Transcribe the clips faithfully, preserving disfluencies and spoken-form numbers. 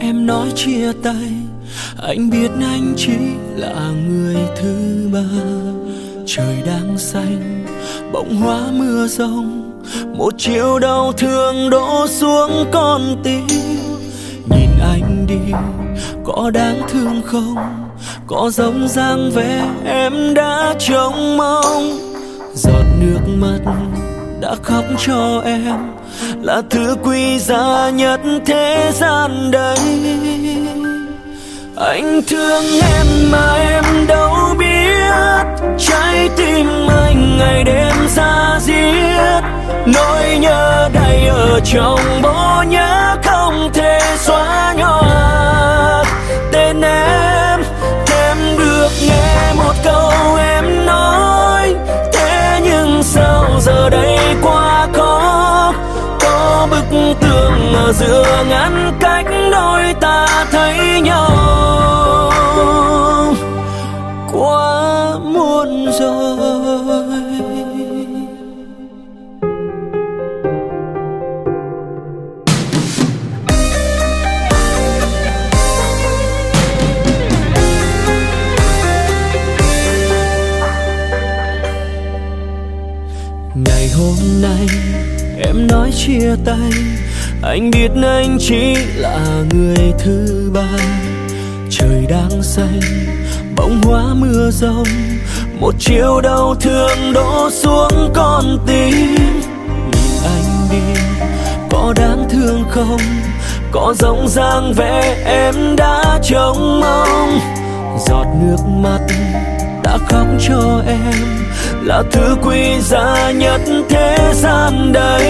em nói chia tay, anh biết anh chỉ là người thứ ba. Trời đang xanh, bỗng hóa mưa rông, một chiều đau thương đổ xuống con tim. Nhìn anh đi, có đáng thương không? Có giống dáng vẻ em đã trông mong. Giọt nước mắt đã khóc cho em là thứ quý giá nhất thế gian đây. Anh thương em mà em đâu biết, trái tim anh ngày đêm ra diết. Nỗi nhớ đầy ở trong bộ nhớ không thể xóa nhòa tên em. Em được nghe một câu em nói, thế nhưng sao giờ đây quá khó. Có bức tường ở giữa ngăn cách đôi ta thấy nhau. Quá muộn rồi. Ngày hôm nay em nói chia tay, anh biết anh chỉ là người thứ ba. Trời đang xanh, bỗng hóa mưa rông, một chiều đau thương đổ xuống con tim. Nhìn anh đi, có đáng thương không? Có giống dáng vẻ em đã trông mong. Giọt nước mắt đã khóc cho em là thứ quý giá nhất thế gian đây.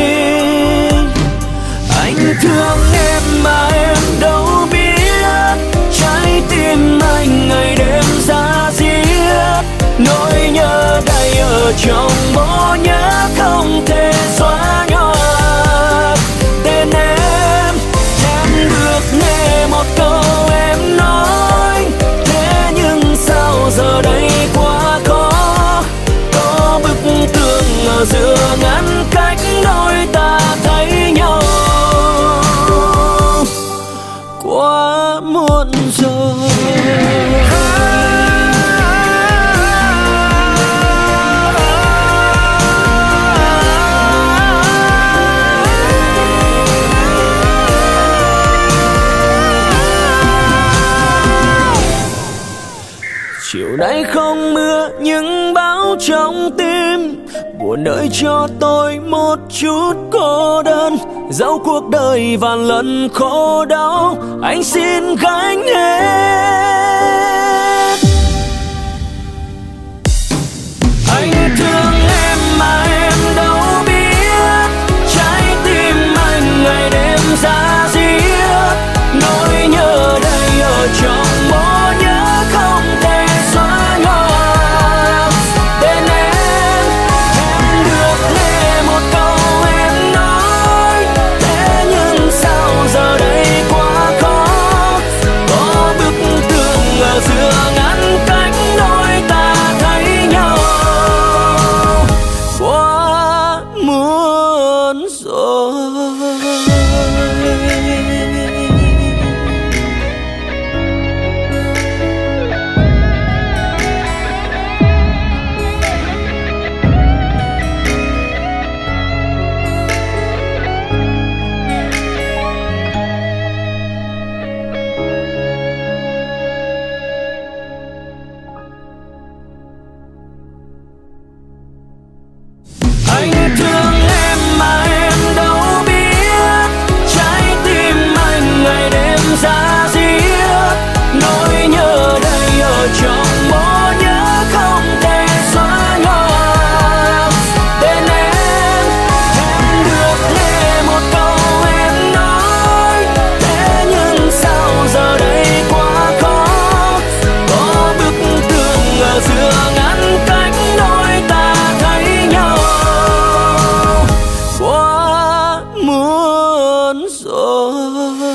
Anh thương em mà em đâu biết, trái tim anh ngày đêm ra diết. Nỗi nhớ đầy ở trong bộ nhớ không thể xóa nhòa tên em. Em được nghe một câu em nói, thế nhưng sao giờ đây quá khó. Có bức tường ở giữa ngăn cách đôi ta thấy nhau. Quá muộn rồi. Chiều nay không mưa nhưng bão trong tim, buồn đợi cho tôi một chút cô đơn. Dẫu cuộc đời vạn lần khổ đau, anh xin gánh hết. Anh thương em mà em đâu biết, trái tim anh ngày đêm ra diết. Nỗi nhớ đầy ở trong bộ nhớ không thể xóa nhòa tên em. Em được nghe một câu em nói, thế nhưng sao giờ đây quá khó. Có bức tường ở giữa ngăn cách đôi ta thấy nhau. Quá muộn rồi. Anh thương em mà em đâu biết, trái tim anh ngày đêm ra diết. Nỗi nhớ đầy ở trong bộ nhớ không thể xóa nhòa tên em. Em được nghe một câu em nói, thế nhưng sao giờ đây quá khó. Có bức tường ở giữa ngăn cách đôi ta thấy nhau. Quá muộn rồi.